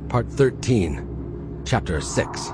Part 13, Chapter 6.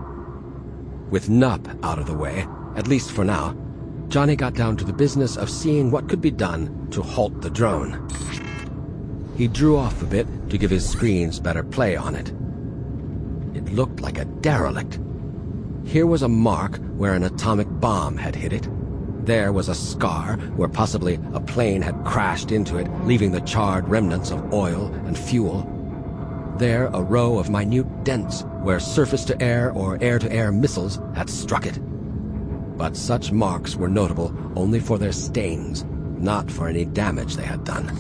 With Nup out of the way, at least for now, Johnny got down to the business of seeing what could be done to halt the drone. He drew off a bit to give his screens better play on it. It looked like a derelict. Here was a mark where an atomic bomb had hit it. There was a scar where possibly a plane had crashed into it, leaving the charred remnants of oil and fuel. There, a row of minute dents where surface-to-air or air-to-air missiles had struck it. But such marks were notable only for their stains, not for any damage they had done.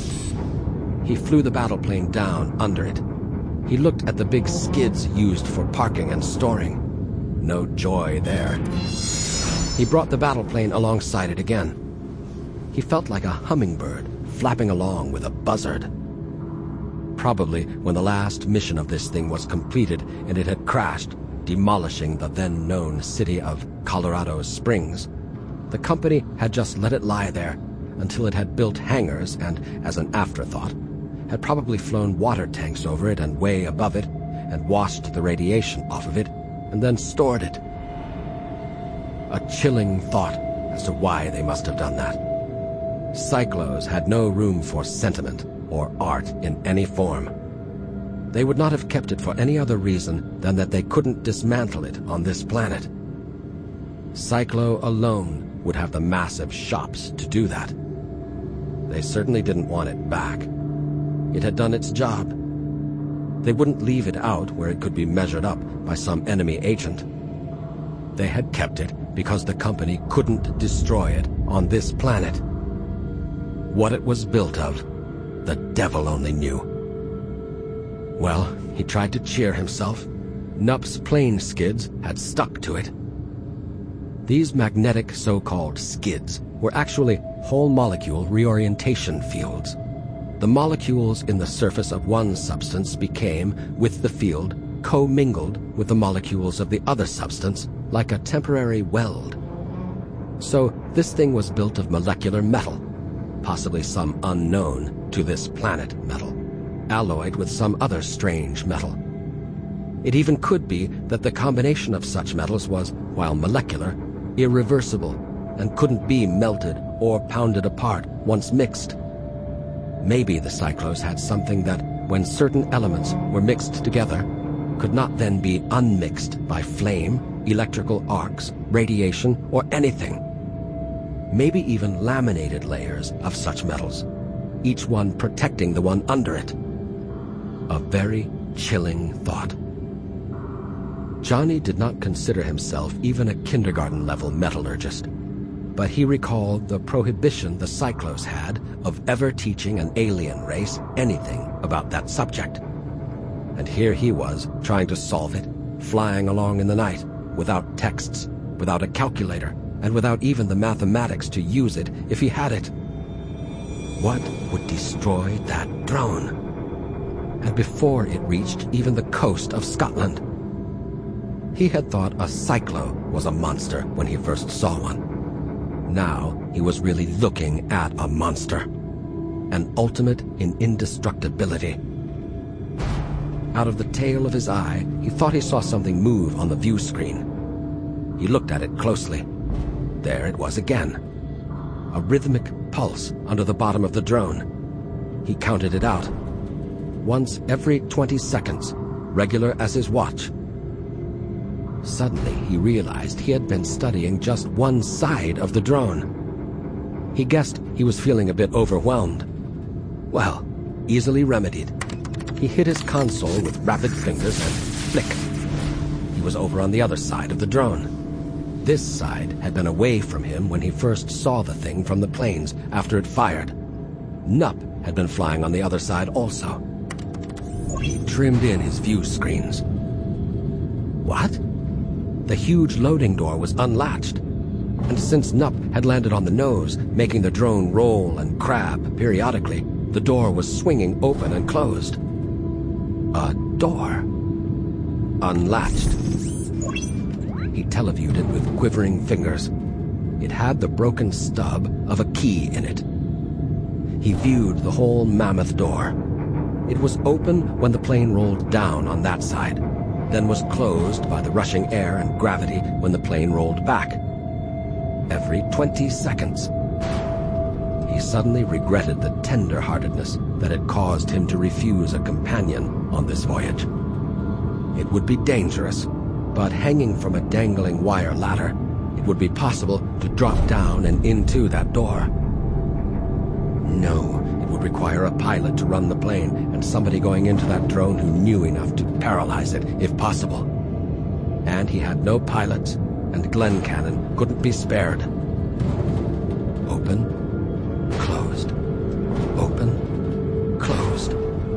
He flew the battleplane down under it. He looked at the big skids used for parking and storing. No joy there. He brought the battleplane alongside it again. He felt like a hummingbird flapping along with a buzzard. Probably when the last mission of this thing was completed and it had crashed, demolishing the then-known city of Colorado Springs, the company had just let it lie there until it had built hangars and, as an afterthought, had probably flown water tanks over it and way above it and washed the radiation off of it and then stored it. A chilling thought as to why they must have done that. Cyclos had no room for sentiment or art in any form. They would not have kept it for any other reason than that they couldn't dismantle it on this planet. Cyclo alone would have the massive shops to do that. They certainly didn't want it back. It had done its job. They wouldn't leave it out where it could be measured up by some enemy agent. They had kept it because the company couldn't destroy it on this planet. What it was built of, the devil only knew. Well, he tried to cheer himself. Nup's plane skids had stuck to it. These magnetic so-called skids were actually whole-molecule reorientation fields. The molecules in the surface of one substance became, with the field, co-mingled with the molecules of the other substance like a temporary weld. So this thing was built of molecular metal, possibly some unknown to this planet metal, alloyed with some other strange metal. It even could be that the combination of such metals was, while molecular, irreversible and couldn't be melted or pounded apart once mixed. Maybe the Cyclos had something that, when certain elements were mixed together, could not then be unmixed by flame, electrical arcs, radiation, or anything. Maybe even laminated layers of such metals, each one protecting the one under it. A very chilling thought. Johnny did not consider himself even a kindergarten-level metallurgist, but he recalled the prohibition the Cyclos had of ever teaching an alien race anything about that subject. And here he was, trying to solve it, flying along in the night, without texts, without a calculator, and without even the mathematics to use it if he had it. What would destroy that drone? And before it reached even the coast of Scotland? He had thought a Cyclo was a monster when he first saw one. Now he was really looking at a monster. An ultimate in indestructibility. Out of the tail of his eye, he thought he saw something move on the view screen. He looked at it closely. There it was again. A rhythmic pulse under the bottom of the drone. He counted it out. Once every 20 seconds, regular as his watch. Suddenly, he realized he had been studying just one side of the drone. He guessed he was feeling a bit overwhelmed. Well, easily remedied. He hit his console with rapid fingers and flick. He was over on the other side of the drone. This side had been away from him when he first saw the thing from the planes after it fired. Nup had been flying on the other side also. He trimmed in his view screens. What? The huge loading door was unlatched, and since Nup had landed on the nose, making the drone roll and crab periodically, the door was swinging open and closed. A door. Unlatched. He televiewed it with quivering fingers. It had the broken stub of a key in it. He viewed the whole mammoth door. It was open when the plane rolled down on that side, then was closed by the rushing air and gravity when the plane rolled back. Every 20 seconds. He suddenly regretted the tender-heartedness that had caused him to refuse a companion on this voyage. It would be dangerous, but hanging from a dangling wire ladder, it would be possible to drop down and into that door. No, it would require a pilot to run the plane and somebody going into that drone who knew enough to paralyze it, if possible. And he had no pilots, and Glencannon couldn't be spared. Open, closed. Open, closed.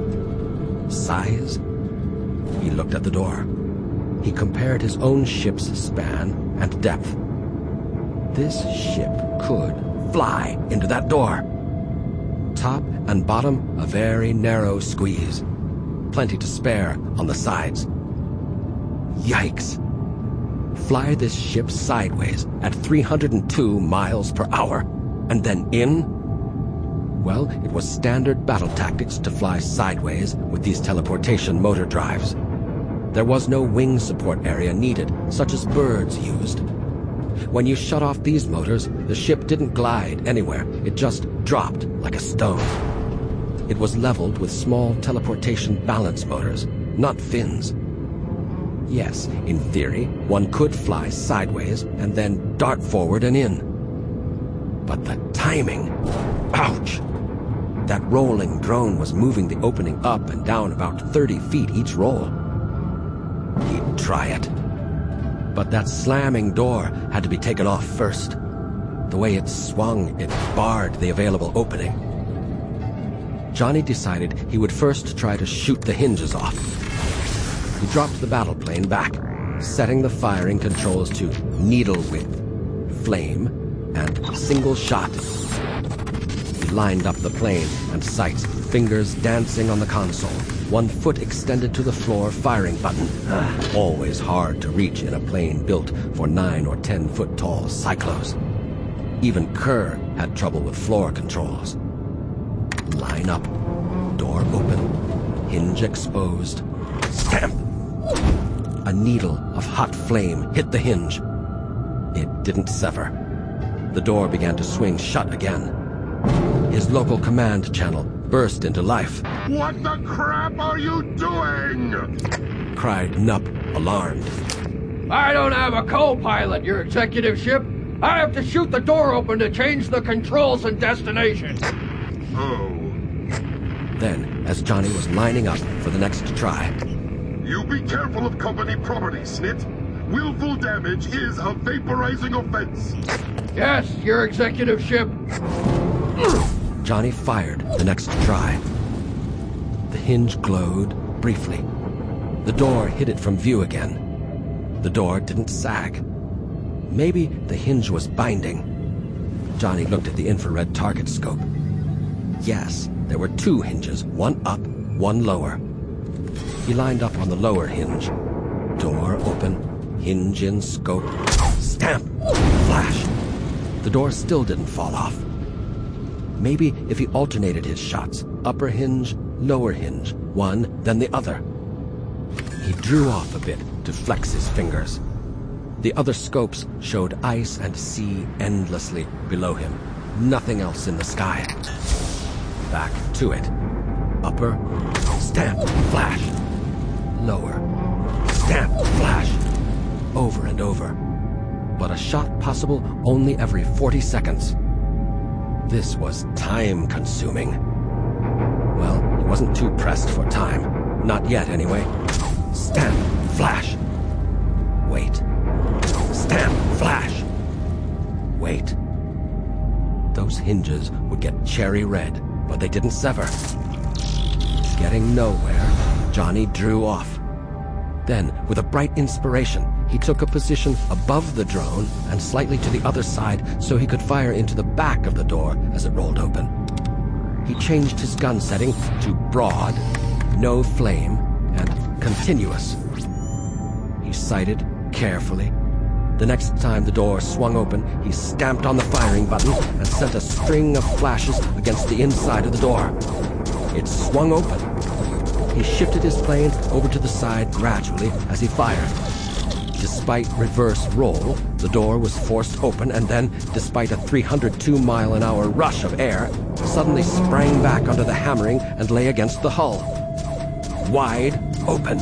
Size? He looked at the door. He compared his own ship's span and depth. This ship could fly into that door. Top and bottom, a very narrow squeeze. Plenty to spare on the sides. Yikes! Fly this ship sideways at 302 miles per hour, and then in? Well, it was standard battle tactics to fly sideways with these teleportation motor drives. There was no wing support area needed, such as birds used. When you shut off these motors, the ship didn't glide anywhere. It just dropped like a stone. It was leveled with small teleportation balance motors, not fins. Yes, in theory, one could fly sideways and then dart forward and in. But the timing! Ouch! That rolling drone was moving the opening up and down about 30 feet each roll. He'd try it. But that slamming door had to be taken off first. The way it swung, it barred the available opening. Johnny decided he would first try to shoot the hinges off. He dropped the battle plane back, setting the firing controls to needle width, flame, and single shot. He lined up the plane and sights, fingers dancing on the console, one foot extended to the floor firing button. Always hard to reach in a plane built for 9 or 10 foot tall cyclos. Even Kerr had trouble with floor controls. Line up, door open, hinge exposed, stamp. A needle of hot flame hit the hinge. It didn't sever. The door began to swing shut again. His local command channel burst into life. What the crap are you doing? Cried Nup, alarmed. I don't have a co-pilot, your executive ship. I have to shoot the door open to change the controls and destination. Oh. Then, as Johnny was lining up for the next try... You be careful of company property, Snit. Willful damage is a vaporizing offense. Yes, your executive ship. Johnny fired the next try. The hinge glowed briefly. The door hid it from view again. The door didn't sag. Maybe the hinge was binding. Johnny looked at the infrared target scope. Yes, there were 2 hinges, one up, one lower. He lined up on the lower hinge. Door open, hinge in scope. Stamp! Flash! The door still didn't fall off. Maybe if he alternated his shots, upper hinge, lower hinge, one, then the other. He drew off a bit to flex his fingers. The other scopes showed ice and sea endlessly below him. Nothing else in the sky. Back to it. Upper, stamp, flash. Lower, stamp, flash. Over and over. But a shot possible only every 40 seconds. This was time-consuming. Well, he wasn't too pressed for time. Not yet, anyway. Stamp, flash. Wait. Stamp, flash. Wait. Those hinges would get cherry red, but they didn't sever. Getting nowhere, Johnny drew off. Then, with a bright inspiration, he took a position above the drone and slightly to the other side so he could fire into the back of the door as it rolled open. He changed his gun setting to broad, no flame, and continuous. He sighted carefully. The next time the door swung open, he stamped on the firing button and sent a string of flashes against the inside of the door. It swung open. He shifted his plane over to the side gradually as he fired. Despite reverse roll, the door was forced open and then, despite a 302-mile-an-hour rush of air, suddenly sprang back under the hammering and lay against the hull. Wide open.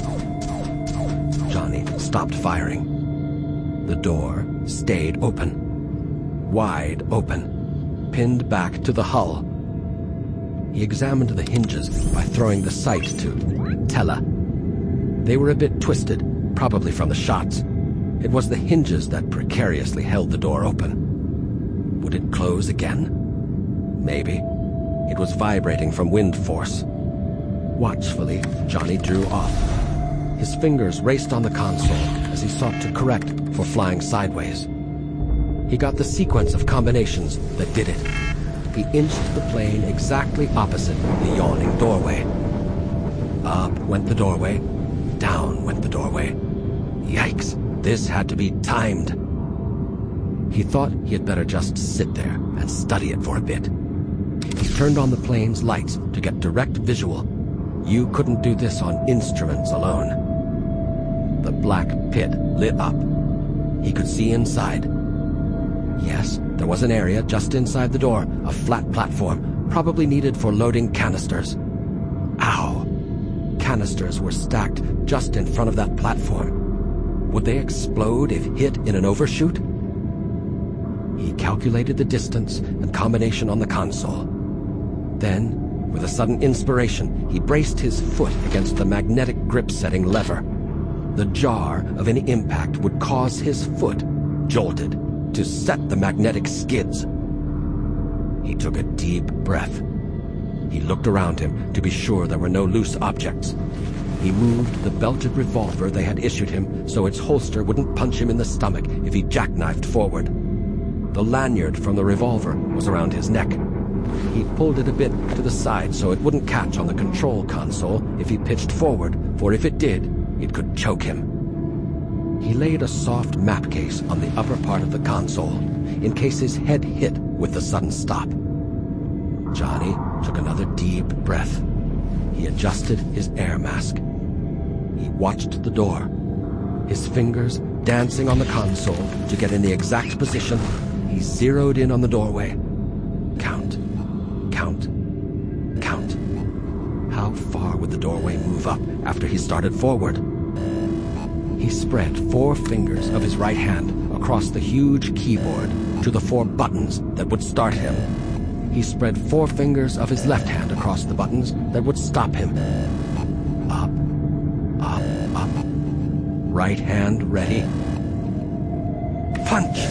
Johnny stopped firing. The door stayed open. Wide open. Pinned back to the hull. He examined the hinges by throwing the sight to Tella. They were a bit twisted, probably from the shots. It was the hinges that precariously held the door open. Would it close again? Maybe. It was vibrating from wind force. Watchfully, Johnny drew off. His fingers raced on the console as he sought to correct for flying sideways. He got the sequence of combinations that did it. He inched the plane exactly opposite the yawning doorway. Up went the doorway. Down went the doorway. Yikes, this had to be timed. He thought he had better just sit there and study it for a bit. He turned on the plane's lights to get direct visual. You couldn't do this on instruments alone. The black pit lit up. He could see inside. Yes, there was an area just inside the door, a flat platform, probably needed for loading canisters. Ow! Canisters were stacked just in front of that platform. Would they explode if hit in an overshoot? He calculated the distance and combination on the console. Then, with a sudden inspiration, he braced his foot against the magnetic grip-setting lever. The jar of any impact would cause his foot, jolted, to set the magnetic skids. He took a deep breath. He looked around him to be sure there were no loose objects. He moved the belted revolver they had issued him so its holster wouldn't punch him in the stomach if he jackknifed forward. The lanyard from the revolver was around his neck. He pulled it a bit to the side so it wouldn't catch on the control console if he pitched forward, for if it did, it could choke him. He laid a soft map case on the upper part of the console, in case his head hit with the sudden stop. Johnny took another deep breath. He adjusted his air mask. He watched the door. His fingers dancing on the console to get in the exact position, he zeroed in on the doorway. Count. Count. Count. How far would the doorway move up after he started forward? He spread 4 fingers of his right hand across the huge keyboard to the 4 buttons that would start him. He spread 4 fingers of his left hand across the buttons that would stop him. Up, up, up. Right hand ready. Punch!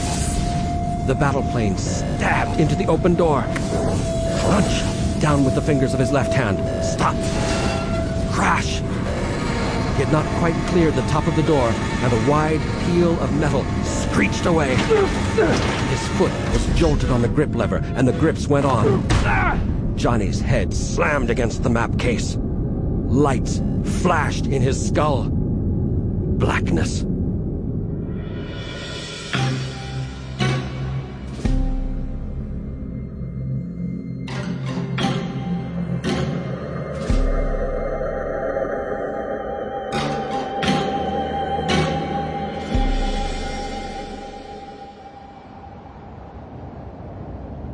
The battle plane stabbed into the open door. Crunch! Down with the fingers of his left hand. Stop! Crash! He had not quite cleared the top of the door, and a wide peel of metal screeched away. His foot was jolted on the grip lever, and the grips went on. Johnny's head slammed against the map case. Lights flashed in his skull. Blackness.